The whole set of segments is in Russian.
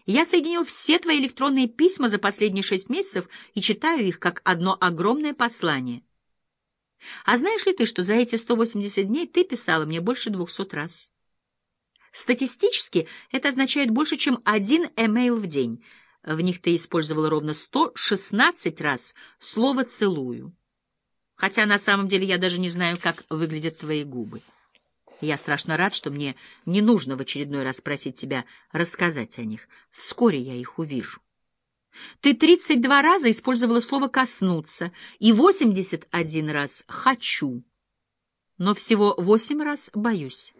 Я соединил все твои электронные письма за последние 6 месяцев и читаю их как одно огромное послание. А знаешь ли ты, что за эти 180 дней ты писала мне больше 200 раз? Статистически это означает больше, чем один эмейл в день. В них ты использовала ровно 116 раз слово «целую». Хотя на самом деле я даже не знаю, как выглядят твои губы. Я страшно рад, что мне не нужно в очередной раз просить тебя рассказать о них. Вскоре я их увижу. Ты 32 раза использовала слово «коснуться» и 81 раз «хочу», но всего 8 раз «боюсь».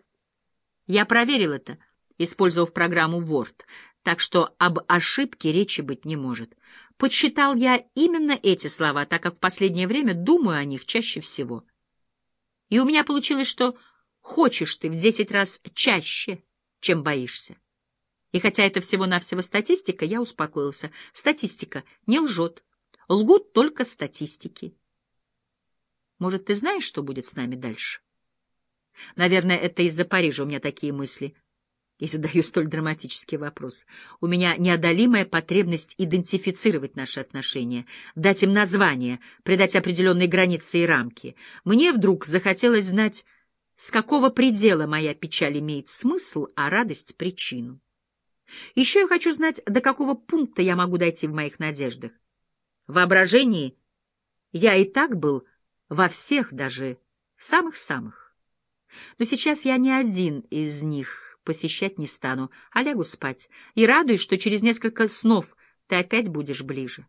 Я проверил это, использовав программу Word, так что об ошибке речи быть не может. Подсчитал я именно эти слова, так как в последнее время думаю о них чаще всего. И у меня получилось, что хочешь ты в 10 раз чаще, чем боишься. И хотя это всего-навсего статистика, я успокоился. Статистика не лжет. Лгут только статистики. Может, ты знаешь, что будет с нами дальше? Наверное, это из-за Парижа у меня такие мысли. И задаю столь драматический вопрос. У меня неодолимая потребность идентифицировать наши отношения, дать им название, придать определенные границы и рамки. Мне вдруг захотелось знать, с какого предела моя печаль имеет смысл, а радость — причину. Еще я хочу знать, до какого пункта я могу дойти в моих надеждах. В воображении я и так был во всех, даже в самых-самых. Но сейчас я ни один из них посещать не стану, а лягу спать и радуюсь, что через несколько снов ты опять будешь ближе.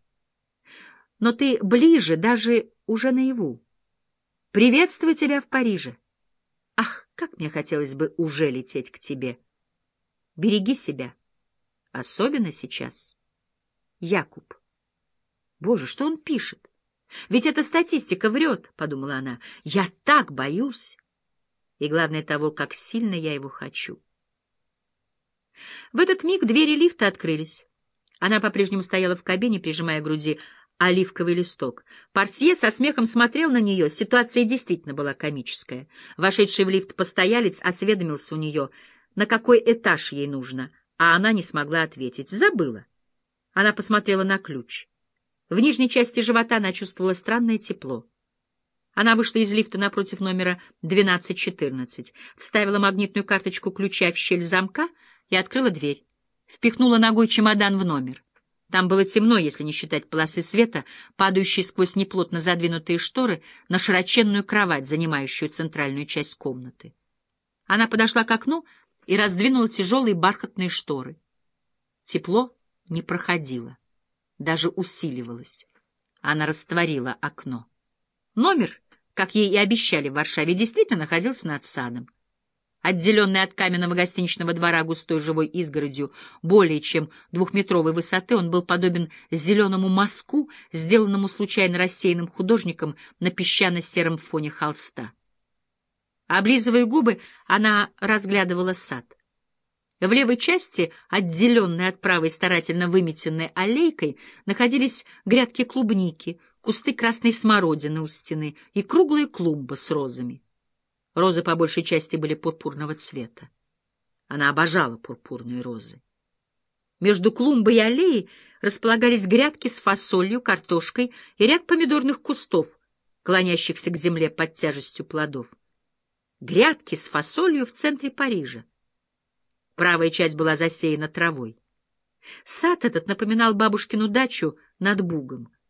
Но ты ближе даже уже наяву. Приветствую тебя в Париже. Ах, как мне хотелось бы уже лететь к тебе. Береги себя. Особенно сейчас. Якуб. Боже, что он пишет? Ведь эта статистика врет, — подумала она. Я так боюсь. И главное того, как сильно я его хочу. В этот миг двери лифта открылись. Она по-прежнему стояла в кабине, прижимая к груди оливковый листок. Портье со смехом смотрел на нее. Ситуация действительно была комическая. Вошедший в лифт постоялец осведомился у нее, на какой этаж ей нужно, а она не смогла ответить. Забыла. Она посмотрела на ключ. В нижней части живота она чувствовала странное тепло. Она вышла из лифта напротив номера 1214, вставила магнитную карточку ключа в щель замка и открыла дверь. Впихнула ногой чемодан в номер. Там было темно, если не считать полосы света, падающей сквозь неплотно задвинутые шторы на широченную кровать, занимающую центральную часть комнаты. Она подошла к окну и раздвинула тяжелые бархатные шторы. Тепло не проходило, даже усиливалось. Она растворила окно. Номер, как ей и обещали в Варшаве, действительно находился над садом. Отделенный от каменного гостиничного двора густой живой изгородью более чем 2-метровой высоты, он был подобен зеленому мазку, сделанному случайно рассеянным художником на песчано-сером фоне холста. Облизывая губы, она разглядывала сад. В левой части, отделенной от правой старательно выметенной аллейкой, находились грядки клубники, кусты красной смородины у стены и круглая клумба с розами. Розы по большей части были пурпурного цвета. Она обожала пурпурные розы. Между клумбой и аллеей располагались грядки с фасолью, картошкой и ряд помидорных кустов, клонящихся к земле под тяжестью плодов. Грядки с фасолью в центре Парижа. Правая часть была засеяна травой. Сад этот напоминал бабушкину дачу над Бугом.